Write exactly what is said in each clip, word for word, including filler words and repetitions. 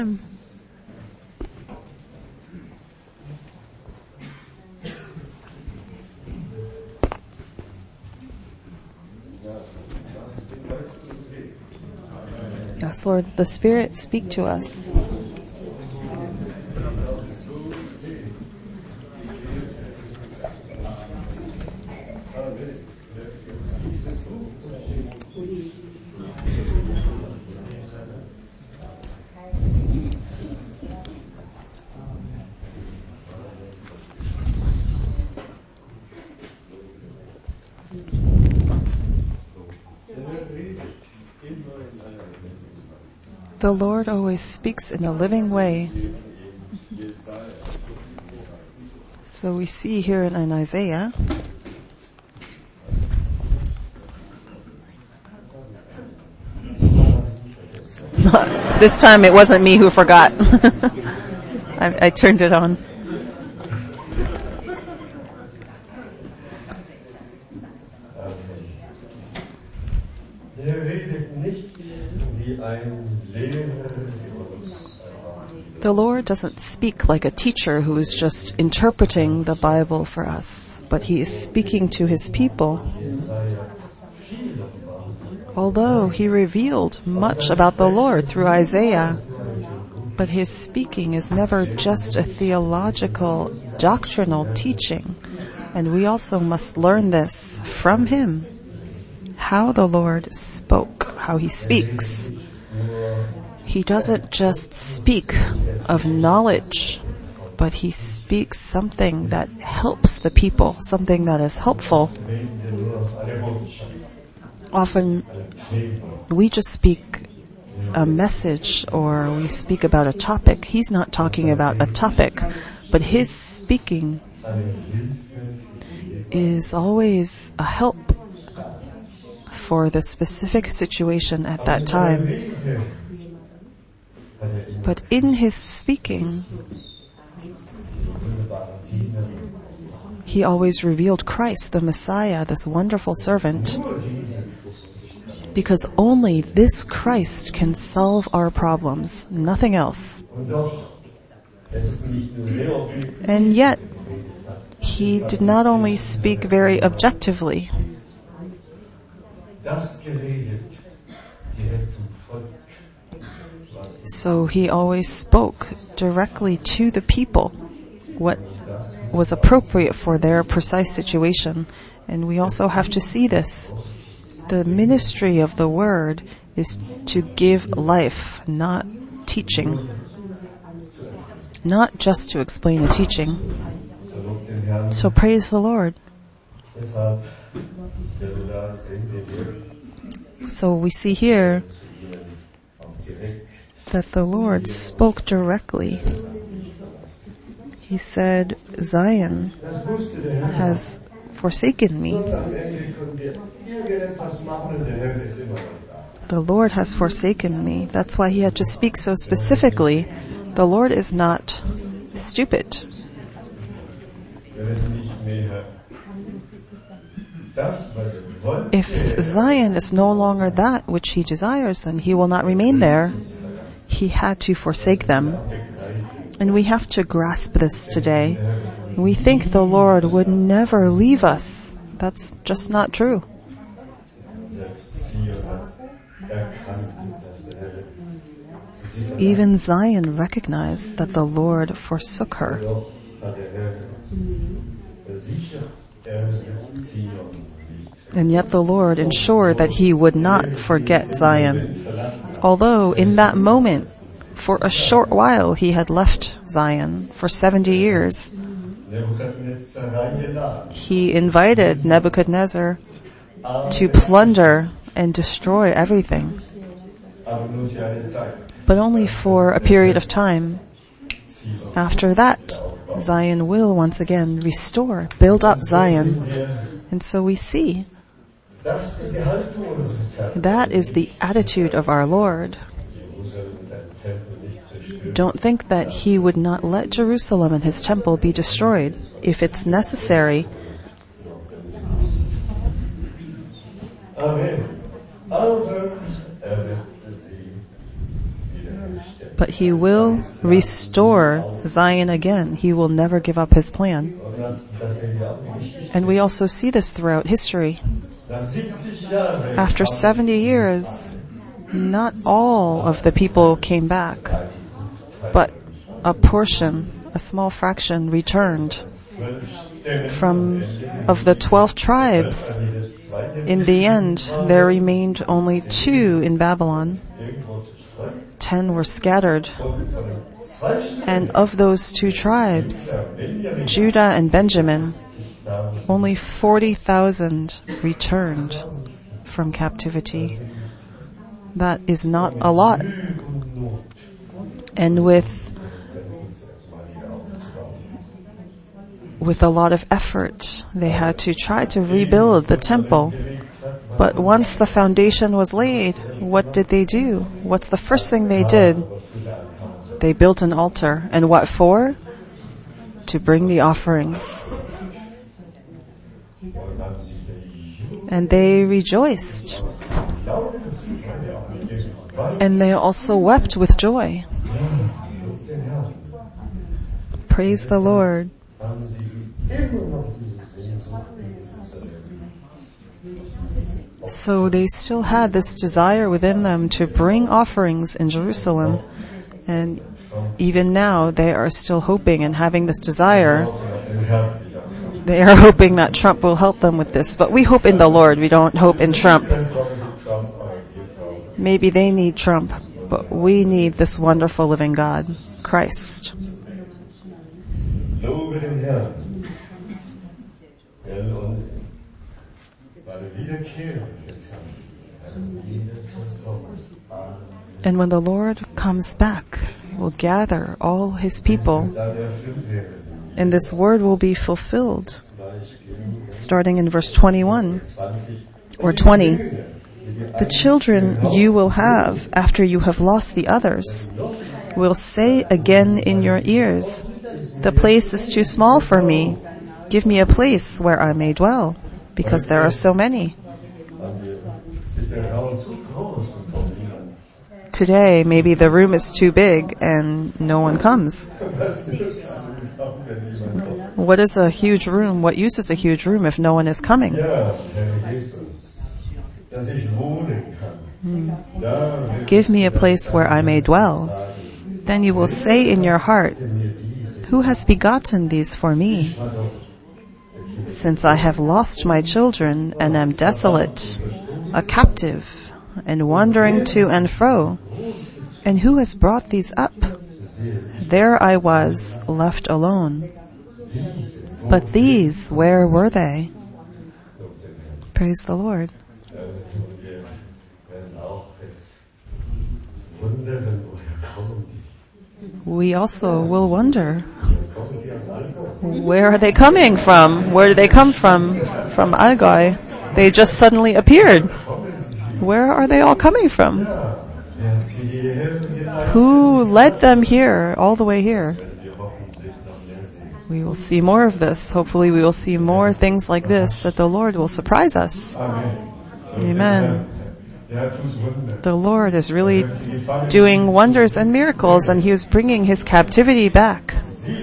Yes, Lord, the Spirit, speak to us. The Lord always speaks in a living way. So we see here in, in Isaiah, this time it wasn't me who forgot. I, I turned it on. The Lord doesn't speak like a teacher who is just interpreting the Bible for us, but He is speaking to His people. Although He revealed much about the Lord through Isaiah, but His speaking is never just a theological, doctrinal teaching, and we also must learn this from Him, how the Lord spoke, how He speaks. He doesn't just speak of knowledge, but He speaks something that helps the people, something that is helpful. Often we just speak a message or we speak about a topic. He's not talking about a topic, but His speaking is always a help for the specific situation at that time. But in His speaking, He always revealed Christ, the Messiah, this wonderful servant, because only this Christ can solve our problems, nothing else. And yet, He did not only speak very objectively, so He always spoke directly to the people what was appropriate for their precise situation. And we also have to see this. The ministry of the Word is to give life, not teaching. Not just to explain a teaching. So praise the Lord. So we see here that the Lord spoke directly. He said, Zion has forsaken me. The Lord has forsaken me. That's why He had to speak so specifically. The Lord is not stupid. If Zion is no longer that which He desires, then He will not remain there. He had to forsake them. And we have to grasp this today. We think the Lord would never leave us. That's just not true. Even Zion recognized that the Lord forsook her. And yet the Lord ensured that He would not forget Zion. Although in that moment, for a short while, He had left Zion for seventy years. He invited Nebuchadnezzar to plunder and destroy everything. But only for a period of time. After that, Zion will once again restore, build up Zion. And so we see that is the attitude of our Lord. Don't think that He would not let Jerusalem and His temple be destroyed if it's necessary. But He He will restore Zion again. He will never give up his plan. And we also see this throughout history. After seventy years, not all of the people came back, but a portion, a small fraction returned. From of the twelve tribes, in the end, there remained only two in Babylon. Ten were scattered. And of those two tribes, Judah and Benjamin, only forty thousand returned from captivity. That is not a lot. And with With a lot of effort, they had to try to rebuild the temple. But once the foundation was laid, what did they do? What's the first thing they did? They built an altar. And what for? To bring the offerings. And they rejoiced. And they also wept with joy. Praise the Lord. So they still had this desire within them to bring offerings in Jerusalem. And even now they are still hoping and having this desire. They are hoping that Trump will help them with this. But we hope in the Lord. We don't hope in Trump. Maybe they need Trump, but we need this wonderful living God, Christ. And when the Lord comes back, we'll gather all his people, and this word will be fulfilled. Starting in verse twenty-one, or twenty, the children you will have after you have lost the others will say again in your ears, the place is too small for me. Give me a place where I may dwell, because there are so many. Today, maybe the room is too big and no one comes. What is a huge room? What use is a huge room if no one is coming? Hmm. Give me a place where I may dwell. Then you will say in your heart, who has begotten these for me? Since I have lost my children and am desolate, a captive, and wandering to and fro. And who has brought these up? There I was, left alone. But these, where were they? Praise the Lord. We also will wonder, where are they coming from? Where did they come from? From Allgäu. They just suddenly appeared. Where are they all coming from? Who led them here, all the way here? We will see more of this. Hopefully we will see more things like this, that the Lord will surprise us. Amen. The Lord is really doing wonders and miracles, and he is bringing his captivity back.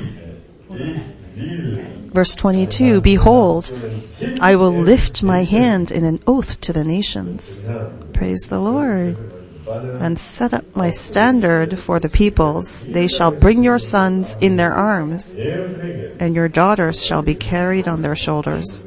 Verse twenty-two, behold, I will lift my hand in an oath to the nations. Praise the Lord. And set up my standard for the peoples. They shall bring your sons in their arms, and your daughters shall be carried on their shoulders.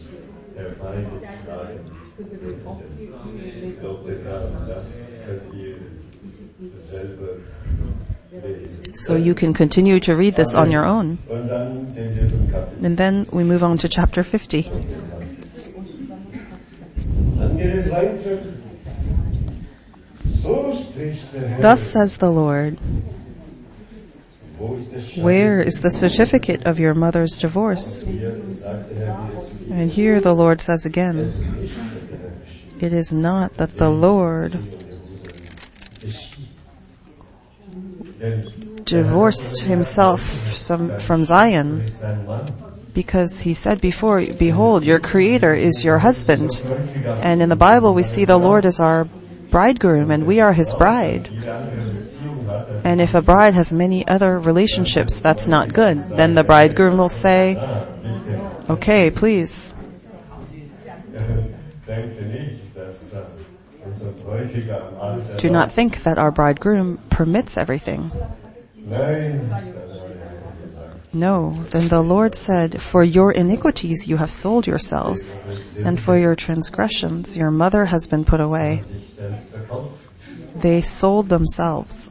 So you can continue to read this on your own. And then we move on to chapter fifty. Thus says the Lord, where is the certificate of your mother's divorce? And here the Lord says again, it is not that the Lord divorced himself from Zion, because he said before, behold, your creator is your husband. And in the Bible we see the Lord as our bridegroom and we are his bride. And if a bride has many other relationships, that's not good. Then the bridegroom will say, okay, please. Do not think that our bridegroom permits everything. No, then the Lord said, for your iniquities you have sold yourselves, and for your transgressions your mother has been put away. They sold themselves.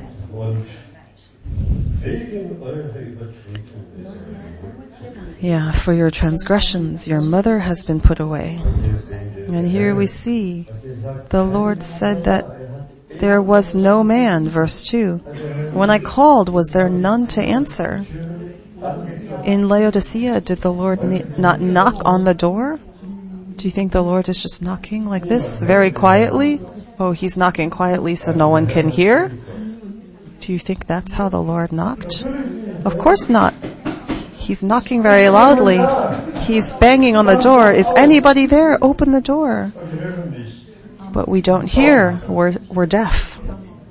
Yeah, for your transgressions your mother has been put away. And here we see the Lord said that there was no man, verse two. When I called, was there none to answer? In Laodicea, did the Lord not knock on the door? Do you think the Lord is just knocking like this, very quietly? Oh, he's knocking quietly so no one can hear? Do you think that's how the Lord knocked? Of course not. He's knocking very loudly. He's banging on the door. Is anybody there? Open the door. But we don't hear. We're, we're deaf.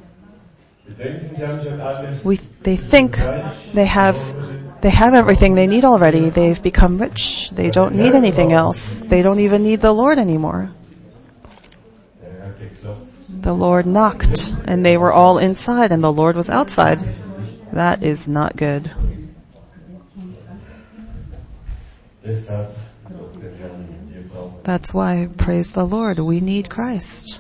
We, they think they have, they have everything they need already. They've become rich. They don't need anything else. They don't even need the Lord anymore. The Lord knocked, and they were all inside, and the Lord was outside. That is not good. That's why, praise the Lord, we need Christ.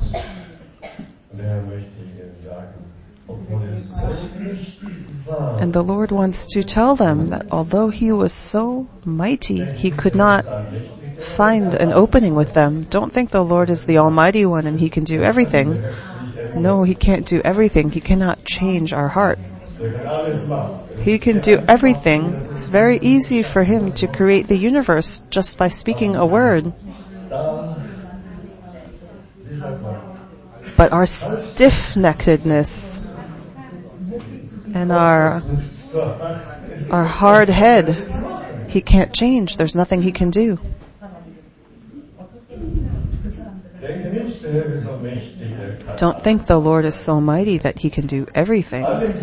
And the Lord wants to tell them that although he was so mighty, he could not find an opening with them. Don't think the Lord is the Almighty One and he can do everything. No, he can't do everything. He cannot change our heart. He can do everything. It's very easy for him to create the universe just by speaking a word. But our stiff-neckedness and our our hard head, he can't change. There's nothing he can do. Don't think the Lord is so mighty that he can do everything.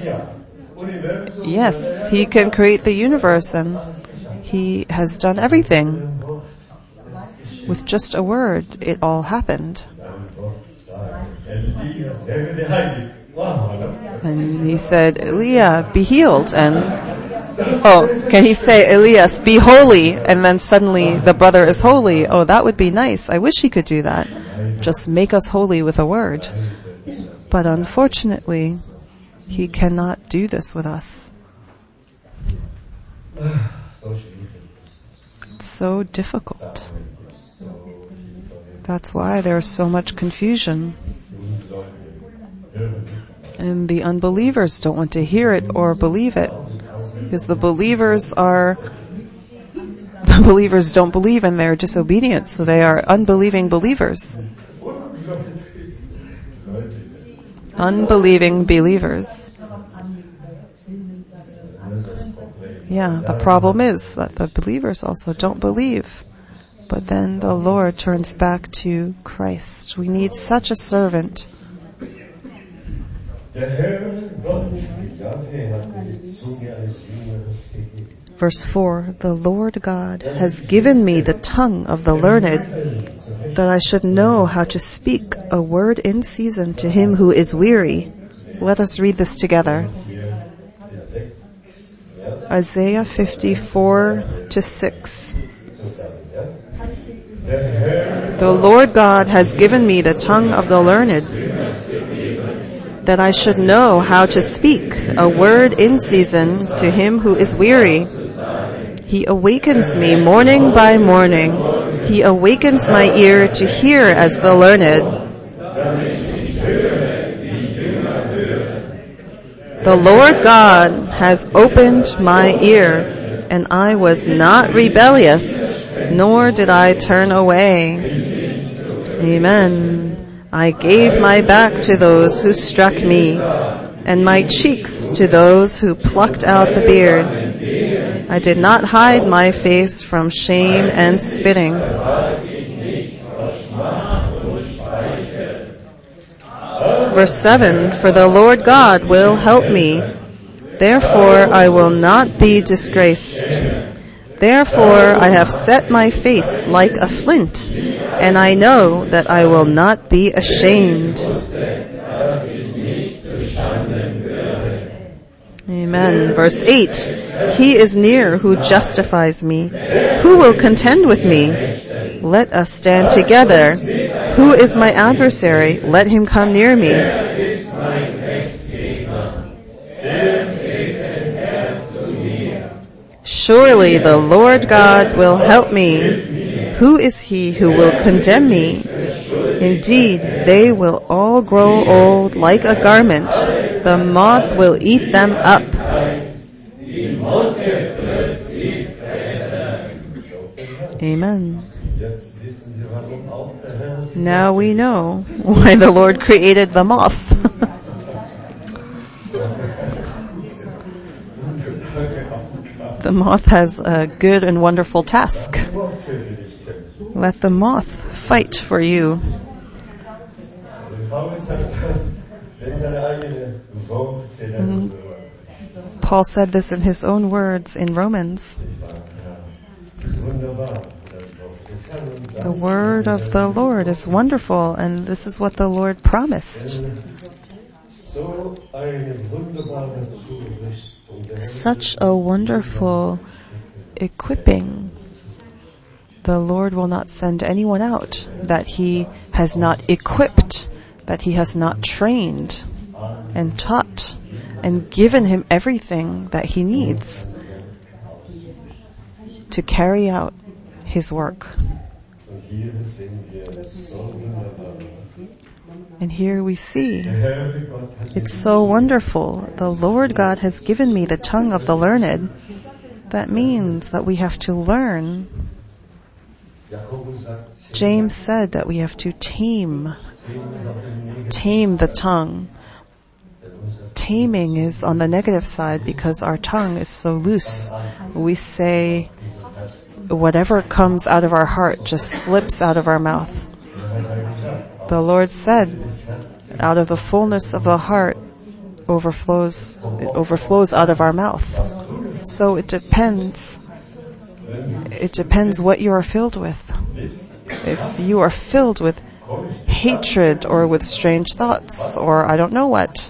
Yes, he can create the universe, and he has done everything. With just a word, it all happened. And he said, Eliah, be healed. And, oh, can he say, Elias, be holy? And then suddenly the brother is holy. Oh, that would be nice. I wish he could do that. Just make us holy with a word. But unfortunately, he cannot do this with us. It's so difficult. That's why there's so much confusion. And the unbelievers don't want to hear it or believe it. Because the believers are, the believers don't believe and they're disobedient, so they are unbelieving believers. Unbelieving believers. Yeah, the problem is that the believers also don't believe. But then the Lord turns back to Christ. We need such a servant. Verse four, the Lord God has given me the tongue of the learned, that I should know how to speak a word in season to him who is weary. Let us read this together. Isaiah fifty-four to six. The Lord God has given me the tongue of the learned, that I should know how to speak a word in season to him who is weary. He awakens me morning by morning. He awakens my ear to hear as the learned. The Lord God has opened my ear, and I was not rebellious, nor did I turn away. Amen. I gave my back to those who struck me, and my cheeks to those who plucked out the beard. I did not hide my face from shame and spitting. Verse seven, for the Lord God will help me. Therefore I will not be disgraced. Therefore I have set my face like a flint, and I know that I will not be ashamed. Amen. Verse eight, he is near who justifies me. Who will contend with me? Let us stand together. Who is my adversary? Let him come near me. Surely the Lord God will help me. Who is he who will condemn me? Indeed, they will all grow old like a garment. The moth will eat them up. Amen. Now we know why the Lord created the moth. The moth has a good and wonderful task. Let the moth fight for you. And Paul said this in his own words in Romans. The word of the Lord is wonderful, and this is what the Lord promised. Such a wonderful equipping. The Lord will not send anyone out that he has not equipped, that he has not trained and taught and given him everything that he needs to carry out his work. And here we see, it's so wonderful. The Lord God has given me the tongue of the learned. That means that we have to learn. James said that we have to tame, tame the tongue. Taming is on the negative side because our tongue is so loose. We say whatever comes out of our heart just slips out of our mouth. The Lord said, out of the fullness of the heart overflows, it overflows out of our mouth. So it depends. It depends what you are filled with. If you are filled with hatred or with strange thoughts or I don't know what,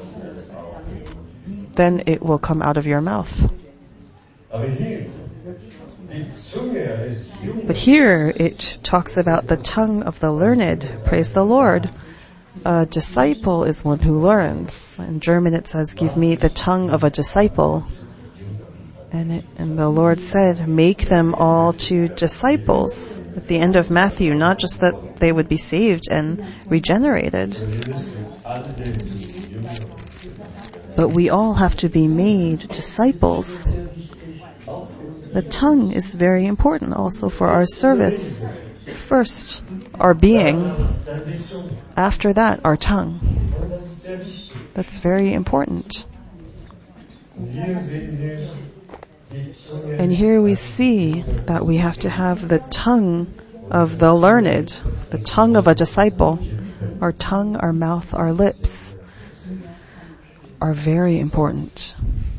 then it will come out of your mouth. But here it talks about the tongue of the learned. Praise the Lord. A disciple is one who learns. In German it says, give me the tongue of a disciple. And, it, and the Lord said, make them all to disciples at the end of Matthew, not just that they would be saved and regenerated. But we all have to be made disciples. The tongue is very important also for our service. First, our being. After that, our tongue. That's very important. And here we see that we have to have the tongue of the learned, the tongue of a disciple. Our tongue, our mouth, our lips are very important.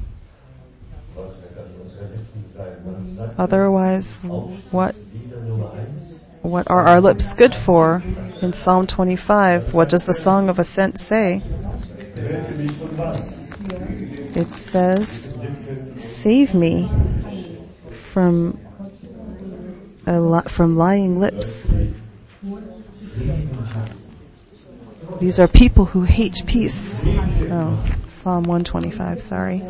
Otherwise, what what are our lips good for? In Psalm twenty-five, what does the Song of Ascent say? It says, save me from a li- from lying lips. These are people who hate peace. Oh, Psalm one twenty-five, sorry.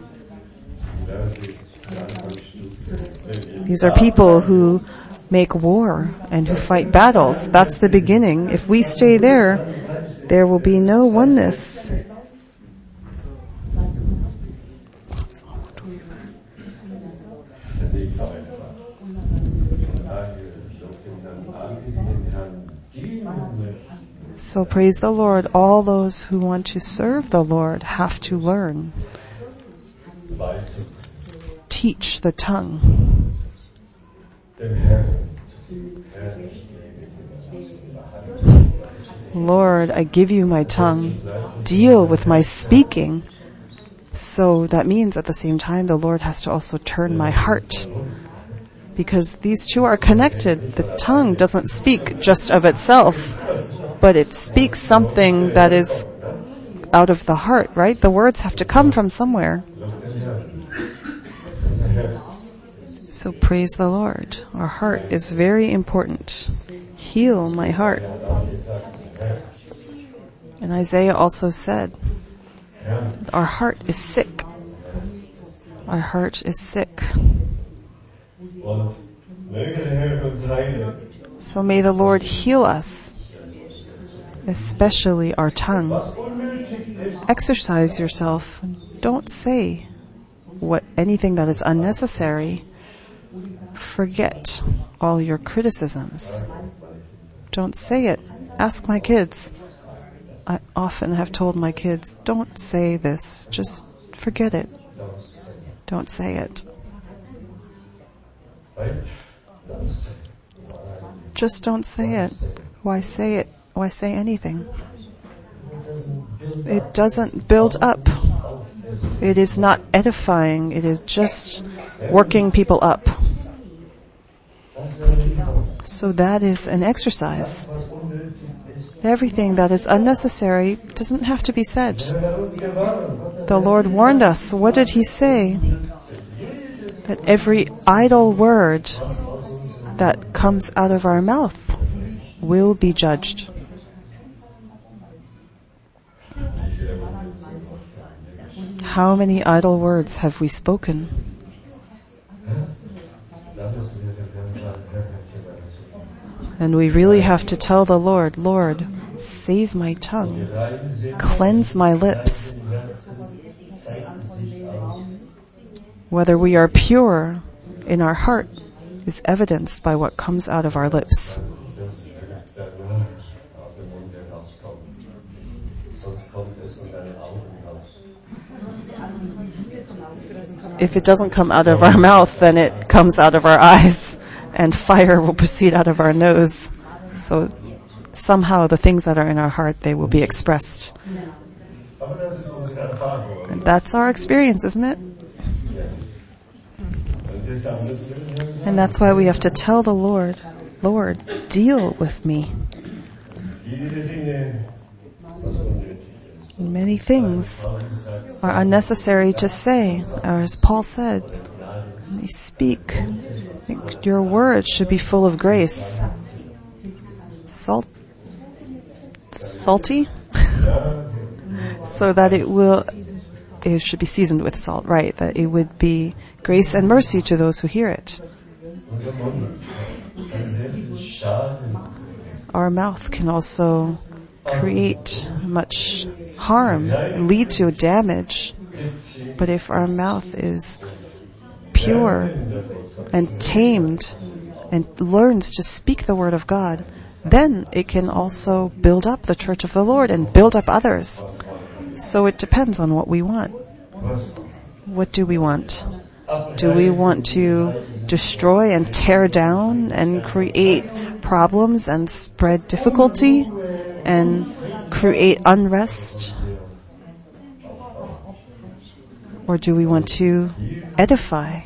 These are people who make war and who fight battles. That's the beginning. If we stay there, there will be no oneness. So praise the Lord. All those who want to serve the Lord have to learn. Teach the tongue. Lord, I give you my tongue. Deal with my speaking. So that means at the same time the Lord has to also turn my heart. Because these two are connected. The tongue doesn't speak just of itself, but it speaks something that is out of the heart, right? The words have to come from somewhere. So praise the Lord. Our heart is very important. Heal my heart. And Isaiah also said, our heart is sick. Our heart is sick. So may the Lord heal us, especially our tongue. Exercise yourself. Don't say what anything that is unnecessary. Forget all your criticisms. Don't say it. Ask my kids. I often have told my kids, don't say this. Just forget it. Don't say it. Just don't say it. Why say it? Why say anything? It doesn't build up. It is not edifying. It is just working people up. So that is an exercise. Everything that is unnecessary doesn't have to be said. The Lord warned us. What did He say? That every idle word that comes out of our mouth will be judged. How many idle words have we spoken? And we really have to tell the Lord, Lord, save my tongue, cleanse my lips. Whether we are pure in our heart is evidenced by what comes out of our lips. If it doesn't come out of our mouth, then it comes out of our eyes, and fire will proceed out of our nose. So somehow the things that are in our heart, they will be expressed. And that's our experience, isn't it? And that's why we have to tell the Lord, Lord, deal with me. Many things are unnecessary to say, or as Paul said, they speak. Your words should be full of grace. Salt, salty, so that it will, it should be seasoned with salt, right? That it would be grace and mercy to those who hear it. Our mouth can also create much harm, lead to damage. But if our mouth is pure and tamed and learns to speak the word of God, then it can also build up the church of the Lord and build up others. So it depends on what we want. What do we want? Do we want to destroy and tear down and create problems and spread difficulty and create unrest? Or do we want to edify?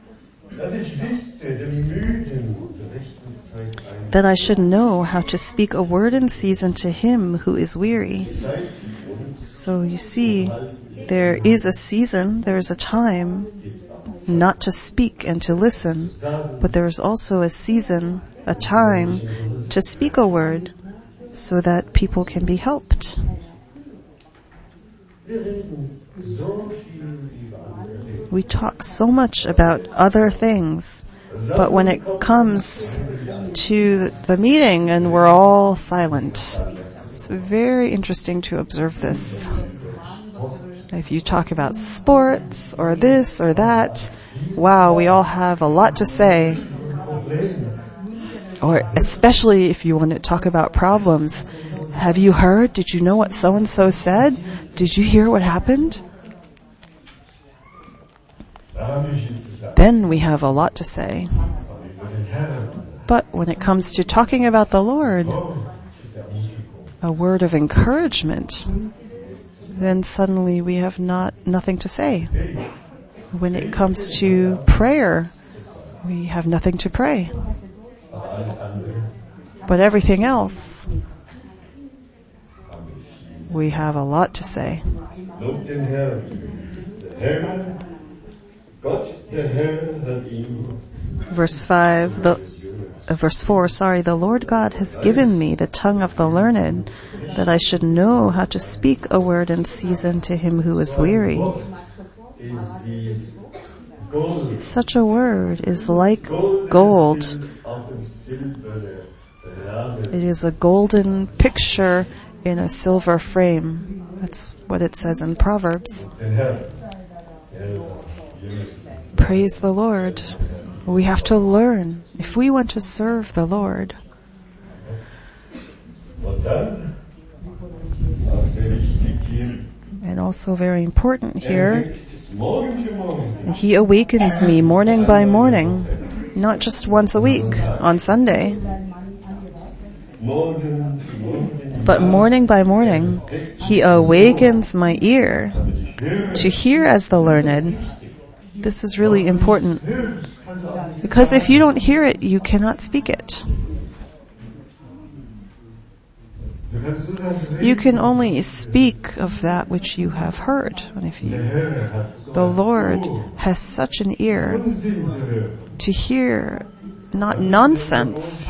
That I should know how to speak a word in season to him who is weary. So you see, there is a season, there is a time not to speak and to listen, but there is also a season, a time to speak a word so that people can be helped. We talk so much about other things, but when it comes to the meeting and we're all silent, it's very interesting to observe this. If you talk about sports or this or that, wow, we all have a lot to say. Or especially if you want to talk about problems. Have you heard? Did you know what so-and-so said? Did you hear what happened? Then we have a lot to say. But when it comes to talking about the Lord, a word of encouragement, then suddenly we have not nothing to say. When it comes to prayer, we have nothing to pray. But everything else, we have a lot to say. Verse five, the, uh, verse four, sorry, the Lord God has given me the tongue of the learned, that I should know how to speak a word in season to him who is weary. Such a word is like gold. It is a golden picture in a silver frame. That's what it says in Proverbs. Praise the Lord. We have to learn if we want to serve the Lord. And also very important here, he awakens me morning by morning, not just once a week on Sunday, but morning by morning, he awakens my ear to hear as the learned. This is really important, because if you don't hear it, you cannot speak it. You can only speak of that which you have heard. And if you, the Lord has such an ear to hear not nonsense.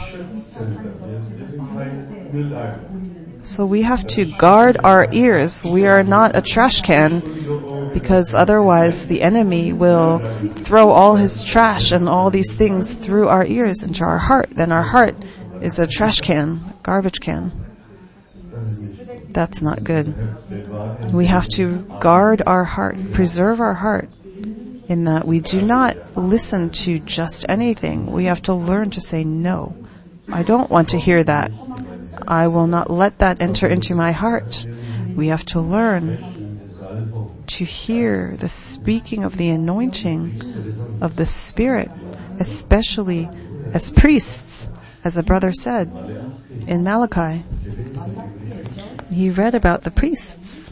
So we have to guard our ears. We are not a trash can, because otherwise the enemy will throw all his trash and all these things through our ears into our heart. Then our heart is a trash can, garbage can. That's not good. We have to guard our heart, preserve our heart, in that we do not listen to just anything. We have to learn to say, no, I don't want to hear that. I will not let that enter into my heart. We have to learn to hear the speaking of the anointing of the Spirit, especially as priests, as a brother said in Malachi. He read about the priests.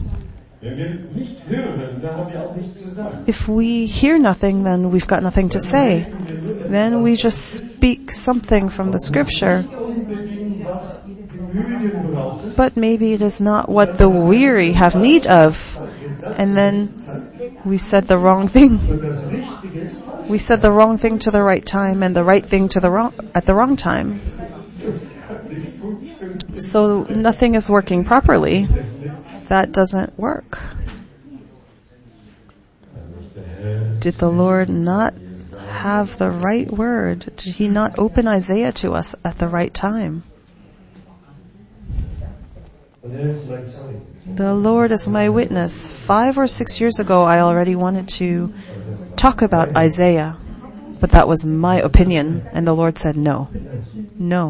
If we hear nothing, then we've got nothing to say. Then we just speak something from the scripture. But maybe it is not what the weary have need of. And then we said the wrong thing. We said the wrong thing to the right time and the right thing to the wrong, at the wrong time. So nothing is working properly. That doesn't work. Did the Lord not have the right word? Did he not open Isaiah to us at the right time? The Lord is my witness. Five or six years ago, I already wanted to talk about Isaiah, but that was my opinion, and the Lord said no. No.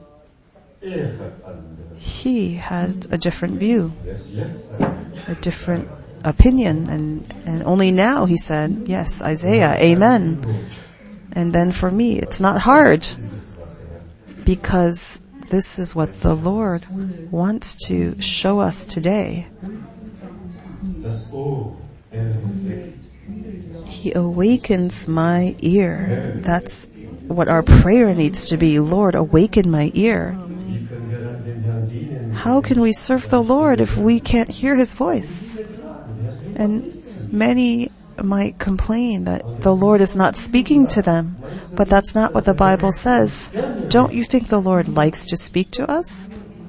He had a different view, a different opinion, and, and only now he said, yes, Isaiah, amen. And then for me, it's not hard, because this is what the Lord wants to show us today. He awakens my ear. That's what our prayer needs to be. Lord, awaken my ear. How can we serve the Lord if we can't hear his voice? And many might complain that the Lord is not speaking to them, but that's not what the Bible says. Don't you think the Lord likes to speak to us?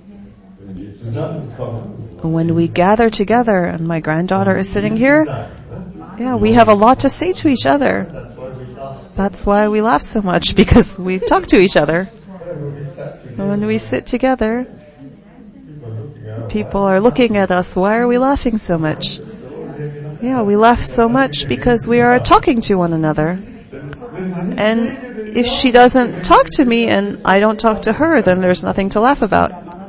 When we gather together, and my granddaughter is sitting here, yeah, we have a lot to say to each other. That's why we laugh so much, because we talk to each other. When we sit together, people are looking at us. Why are we laughing so much? Yeah, we laugh so much because we are talking to one another. And if she doesn't talk to me and I don't talk to her, then there's nothing to laugh about.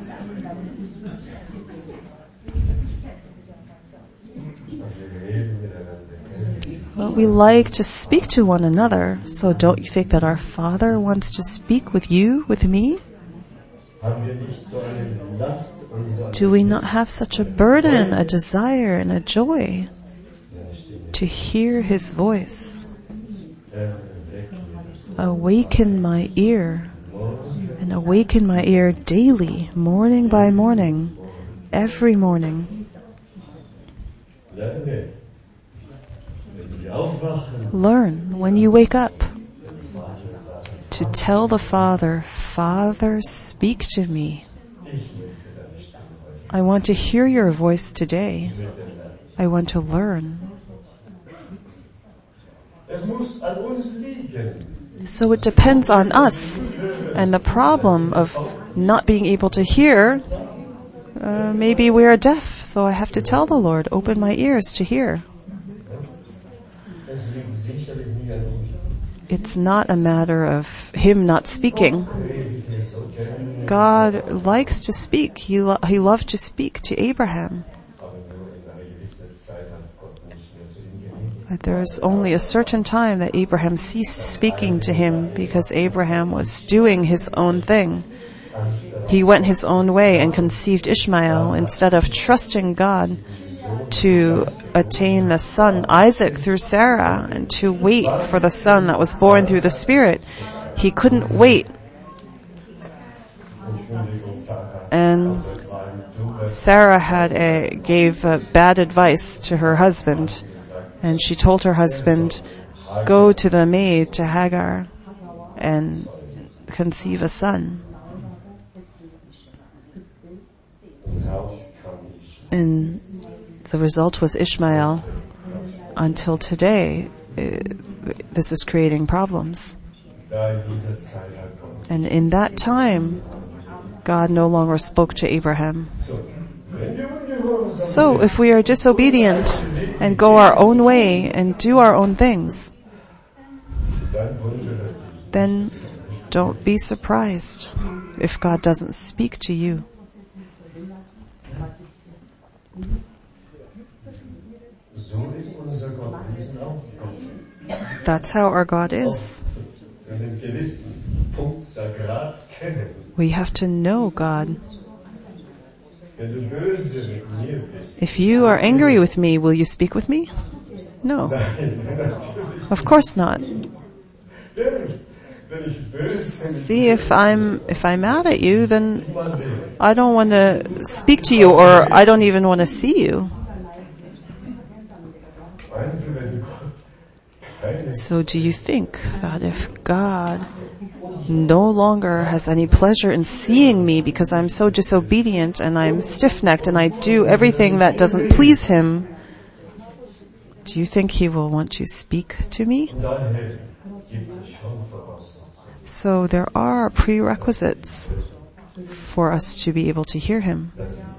Well, we like to speak to one another, so don't you think that our Father wants to speak with you, with me? Do we not have such a burden, a desire, and a joy to hear His voice? Awaken my ear, and awaken my ear daily, morning by morning, every morning. Learn when you wake up to tell the Father, Father, speak to me. I want to hear your voice today. I want to learn. So it depends on us. And the problem of not being able to hear, uh, maybe we are deaf, so I have to tell the Lord, open my ears to hear. It's not a matter of Him not speaking. God likes to speak. He, lo- he loved to speak to Abraham. But there's only a certain time that Abraham ceased speaking to Him because Abraham was doing his own thing. He went his own way and conceived Ishmael instead of trusting God to attain the son Isaac through Sarah and to wait for the son that was born through the Spirit. He couldn't wait. And Sarah had a, gave a bad advice to her husband, and she told her husband, go to the maid, to Hagar, and conceive a son. And the result was Ishmael. Until today, it, this is creating problems. And in that time, God no longer spoke to Abraham. So if we are disobedient and go our own way and do our own things, then don't be surprised if God doesn't speak to you. That's how our God is. We have to know God. If you are angry with me, will you speak with me? No. Of course not. See, if I'm if I'm mad at you, then I don't want to speak to you, or I don't even want to see you. So do you think that if God no longer has any pleasure in seeing me because I'm so disobedient and I'm stiff-necked and I do everything that doesn't please Him, do you think He will want to speak to me? So there are prerequisites for us to be able to hear Him.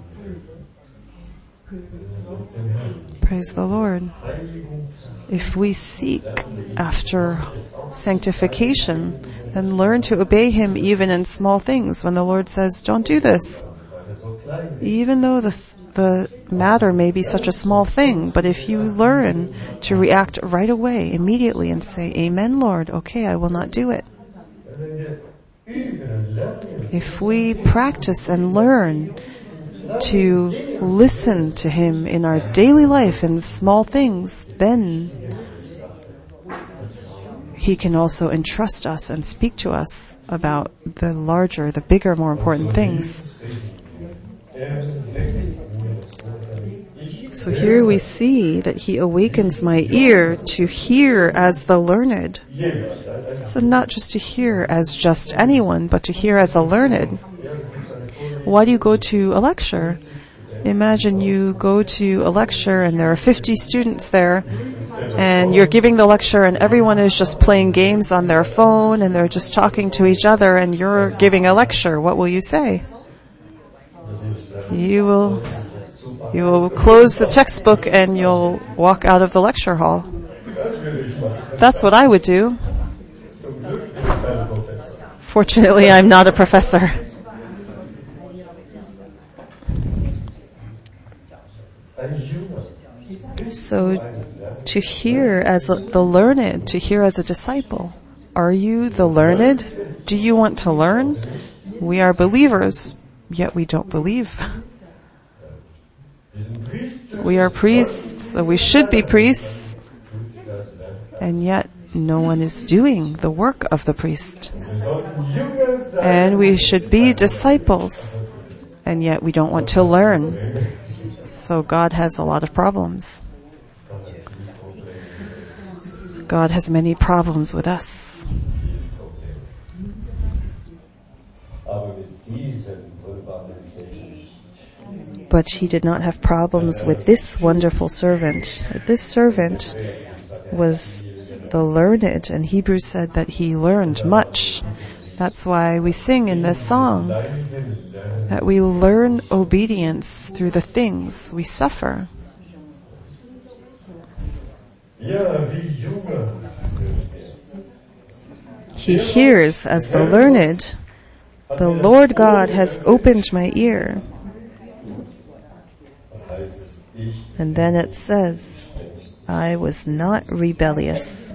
Praise the Lord. If we seek after sanctification, then learn to obey Him even in small things. When the Lord says, don't do this, even though the the matter may be such a small thing, but if you learn to react right away, immediately, and say, Amen, Lord, okay, I will not do it. If we practice and learn to listen to Him in our daily life in small things, then He can also entrust us and speak to us about the larger, the bigger, more important things. So here we see that He awakens my ear to hear as the learned. So not just to hear as just anyone, but to hear as a learned. Why do you go to a lecture? Imagine you go to a lecture and there are fifty students there, and you're giving the lecture and everyone is just playing games on their phone and they're just talking to each other, and you're giving a lecture. What will you say? You will, you will close the textbook and you'll walk out of the lecture hall. That's what I would do. Fortunately, I'm not a professor. So, to hear as a, the learned, to hear as a disciple. Are you the learned? Do you want to learn? We are believers, yet we don't believe. We are priests, so we should be priests, and yet no one is doing the work of the priest. And we should be disciples, and yet we don't want to learn. So God has a lot of problems. God has many problems with us. But he did not have problems with this wonderful servant. This servant was the learned, and Hebrews said that he learned much. That's why we sing in this song that we learn obedience through the things we suffer. He hears as the learned, the Lord God has opened my ear. And then it says, I was not rebellious.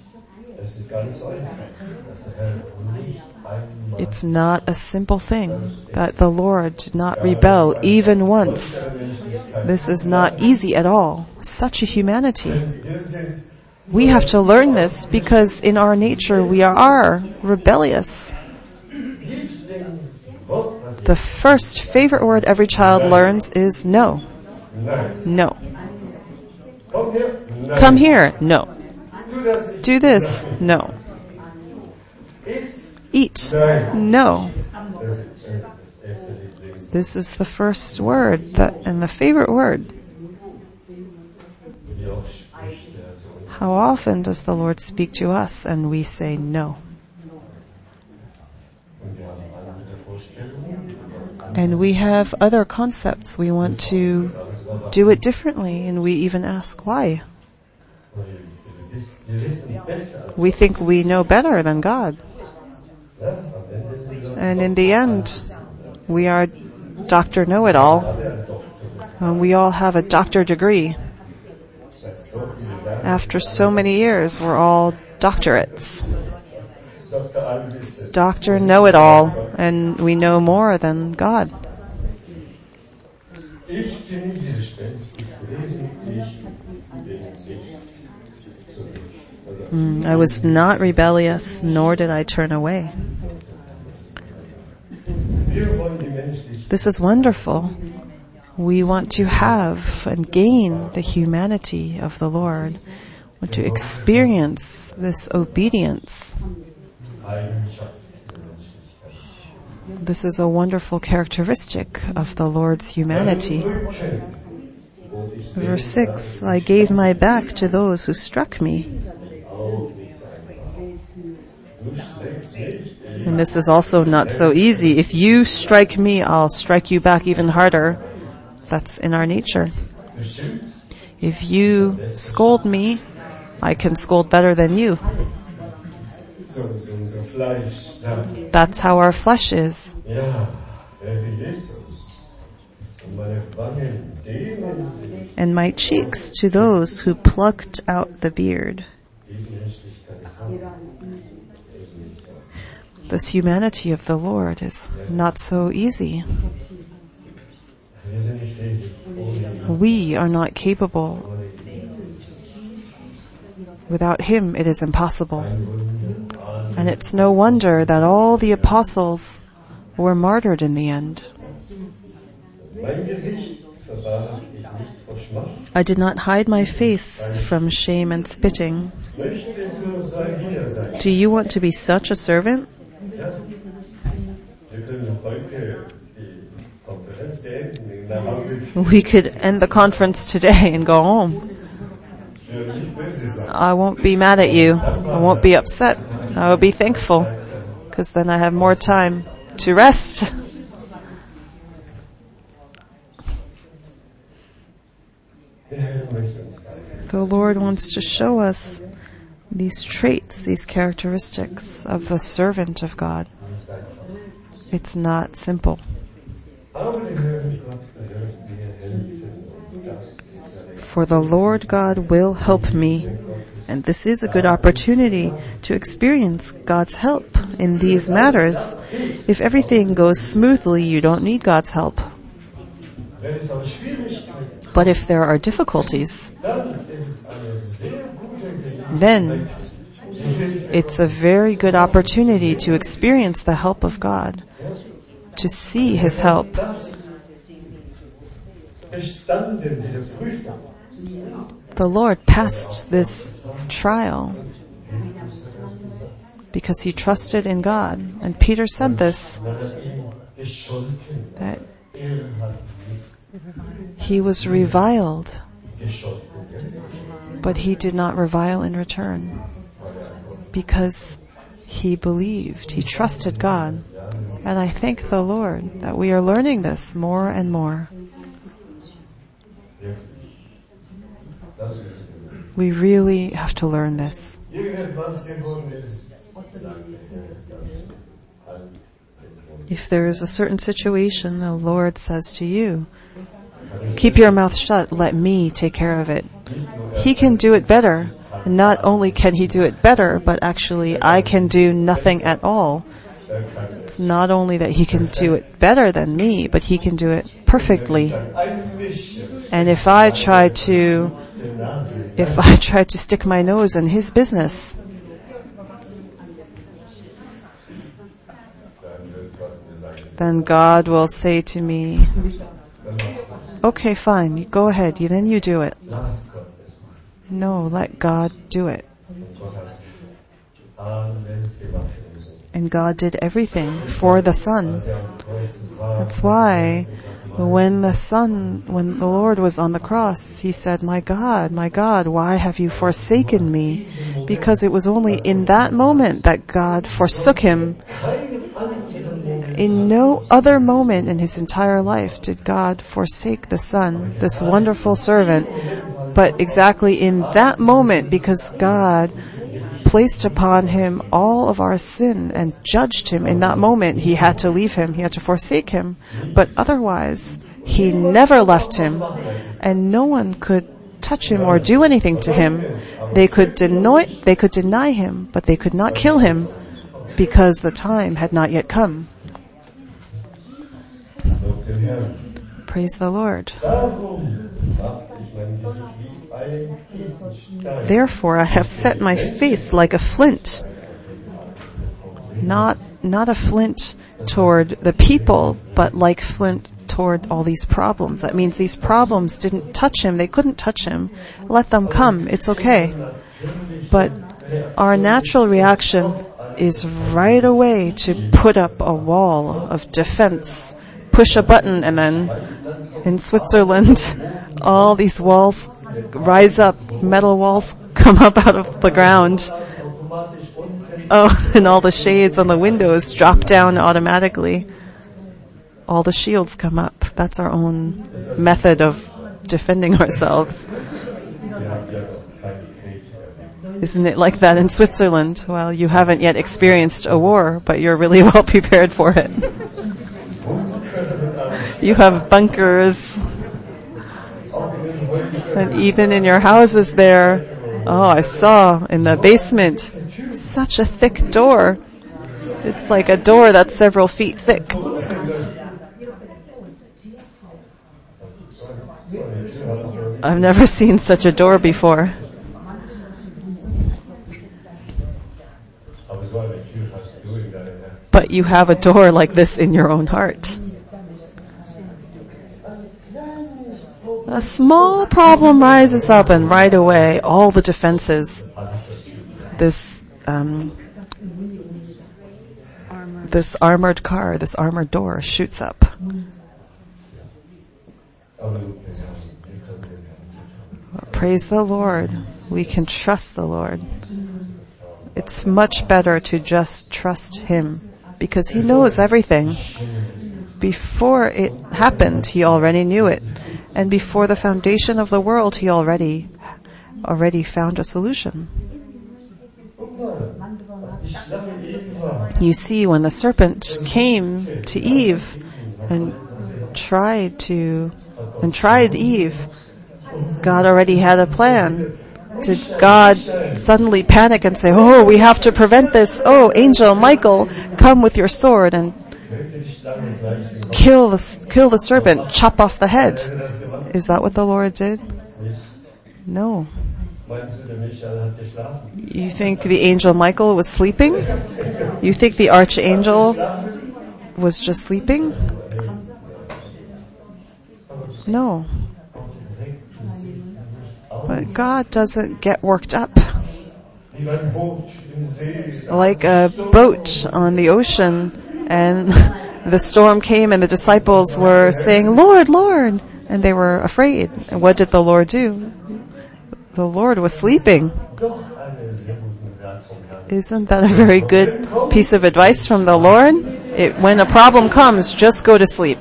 It's not a simple thing that the Lord did not rebel even once. This is not easy at all. Such a humanity. We have to learn this because in our nature we are rebellious. The first favorite word every child learns is no. No. Come here. No. Do this. No. Eat. No. This is the first word that, and the favorite word. How often does the Lord speak to us and we say no? And we have other concepts. We want to do it differently, and we even ask why. We think we know better than God. And in the end, we are Doctor Know-It-All. And we all have a doctor degree. After so many years, we're all doctorates. Doctor Know-It-All, and we know more than God. Mm, I was not rebellious, nor did I turn away. This is wonderful. We want to have and gain the humanity of the Lord. We want to experience this obedience. This is a wonderful characteristic of the Lord's humanity. Verse six, I gave my back to those who struck me. And this is also not so easy. If you strike me, I'll strike you back even harder. That's in our nature. If you scold me, I can scold better than you. That's how our flesh is. And my cheeks to those who plucked out the beard. This humanity of the Lord is not so easy. We are not capable. Without Him, it is impossible. And it's no wonder that all the apostles were martyred in the end. I did not hide my face from shame and spitting. Do you want to be such a servant? We could end the conference today and go home. I won't be mad at you. I won't be upset. I will be thankful, because then I have more time to rest. The Lord wants to show us these traits, these characteristics of a servant of God. It's not simple. For the Lord God will help me. And this is a good opportunity to experience God's help in these matters. If everything goes smoothly, you don't need God's help. But if there are difficulties, then it's a very good opportunity to experience the help of God, to see His help. The Lord passed this trial because He trusted in God. And Peter said this, that he was reviled, but he did not revile in return because he believed, he trusted God. And I thank the Lord that we are learning this more and more. We really have to learn this. If there is a certain situation, the Lord says to you, keep your mouth shut, let me take care of it. He can do it better. And not only can He do it better, but actually I can do nothing at all. It's not only that He can do it better than me, but He can do it perfectly. And if I try to, if I try to stick my nose in His business, then God will say to me, okay, fine, you go ahead, you, then you do it. No, let God do it. And God did everything for the Son. That's why when the Son, when the Lord was on the cross, He said, my God, my God, why have you forsaken me? Because it was only in that moment that God forsook Him. In no other moment in His entire life did God forsake the Son, this wonderful servant. But exactly in that moment, because God placed upon Him all of our sin and judged Him in that moment, He had to leave Him, He had to forsake Him. But otherwise, He never left Him, and no one could touch Him or do anything to Him. They could deny, they could deny Him, but they could not kill Him, because the time had not yet come. Praise the Lord. Therefore I have set my face like a flint. Not, not a flint toward the people, but like flint toward all these problems. That means these problems didn't touch Him. They couldn't touch Him. Let them come. It's okay. But our natural reaction is right away to put up a wall of defense. Push a button, and then in Switzerland, all these walls rise up, metal walls come up out of the ground. Oh, and all the shades on the windows drop down automatically. All the shields come up. That's our own method of defending ourselves. Isn't it like that in Switzerland? Well, you haven't yet experienced a war, but you're really well prepared for it. You have bunkers. And even in your houses there, oh, I saw in the basement, such a thick door. It's like a door that's several feet thick. I've never seen such a door before. But you have a door like this in your own heart. A small problem rises up, and right away, all the defenses, this um, this armored car, this armored door shoots up. Praise the Lord. We can trust the Lord. It's much better to just trust Him, because He knows everything. Before it happened, He already knew it. And before the foundation of the world, He already, already found a solution. You see, when the serpent came to Eve and tried to, and tried Eve, God already had a plan. Did God suddenly panic and say, oh, we have to prevent this. Oh, Angel Michael, come with your sword and kill the, kill the serpent, chop off the head. Is that what the Lord did? No. You think the angel Michael was sleeping? You think the archangel was just sleeping? No. But God doesn't get worked up. Like a boat on the ocean, and the storm came and the disciples were saying, Lord, Lord, and they were afraid. And what did the Lord do? The Lord was sleeping. Isn't that a very good piece of advice from the Lord? It, when a problem comes, just go to sleep.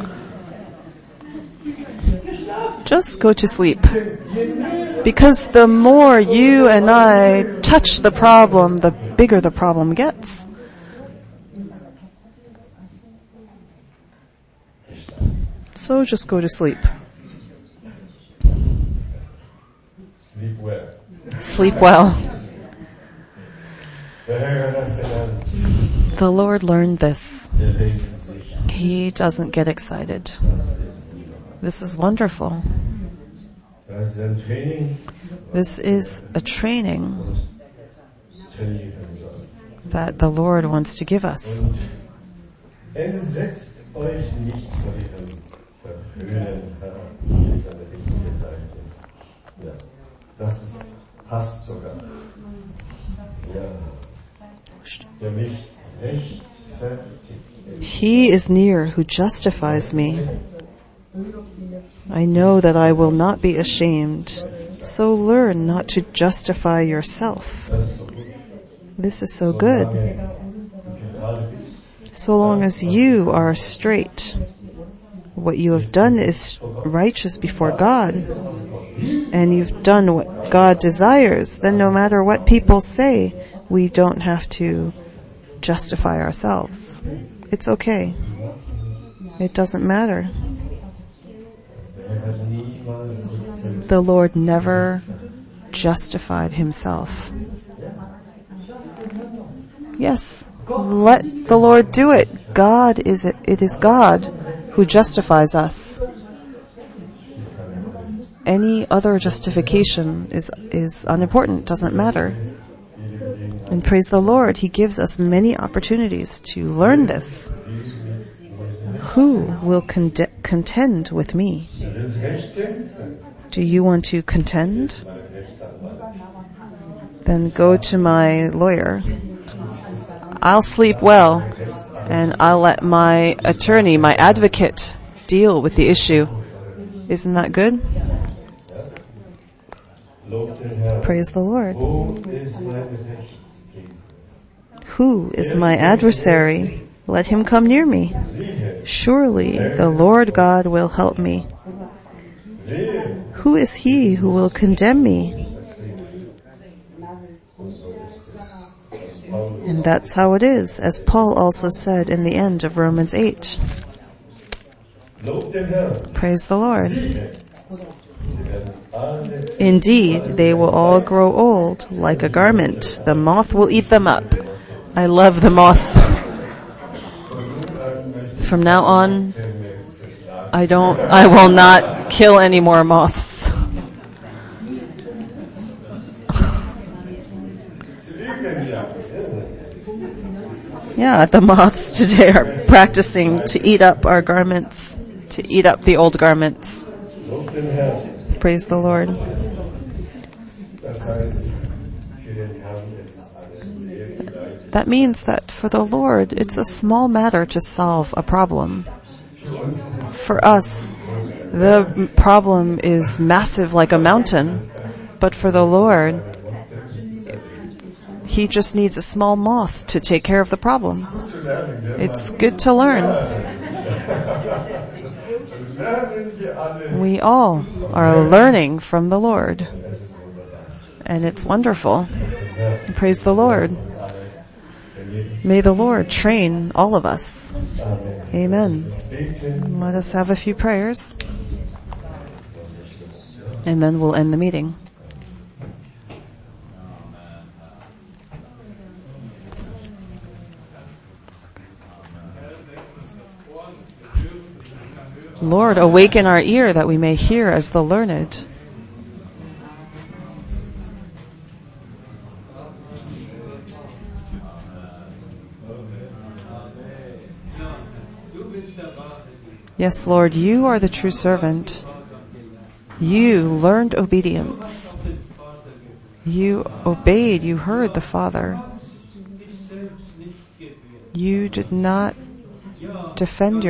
Just go to sleep. Because the more you and I touch the problem, the bigger the problem gets. So just go to sleep. Sleep well. Sleep well. The Lord learned this. He doesn't get excited. This is wonderful. This is a training that the Lord wants to give us. He is near who justifies me. I know that I will not be ashamed, so learn not to justify yourself. This is so good. So long as you are straight, what you have done is righteous before God, and you've done what God desires, then no matter what people say, we don't have to justify ourselves. It's okay. It doesn't matter. The Lord never justified himself. Yes, let the Lord do it. God is it. It is God who justifies us. Any other justification is is unimportant, doesn't matter. And praise the Lord, He gives us many opportunities to learn this. Who will con- contend with me? Do you want to contend? Then go to my lawyer. I'll sleep well, and I'll let my attorney, my advocate, deal with the issue. Isn't that good? Praise the Lord. Who is my adversary? Let him come near me. Surely the Lord God will help me. Who is he who will condemn me? And that's how it is, as Paul also said in the end of Romans eight. Praise the Lord. Indeed, they will all grow old like a garment. The moth will eat them up. I love the moth. From now on, I don't, I will not kill any more moths. Yeah, the moths today are practicing to eat up our garments, to eat up the old garments. Praise the Lord. That means that for the Lord, it's a small matter to solve a problem. For us, the problem is massive like a mountain, but for the Lord, He just needs a small moth to take care of the problem. It's good to learn. We all are learning from the Lord, and it's wonderful. Praise the Lord. May the Lord train all of us. Amen. Let us have a few prayers, and then we'll end the meeting. Lord, awaken our ear that we may hear as the learned. Yes, Lord, you are the true servant. You learned obedience. You obeyed, you heard the Father. You did not defend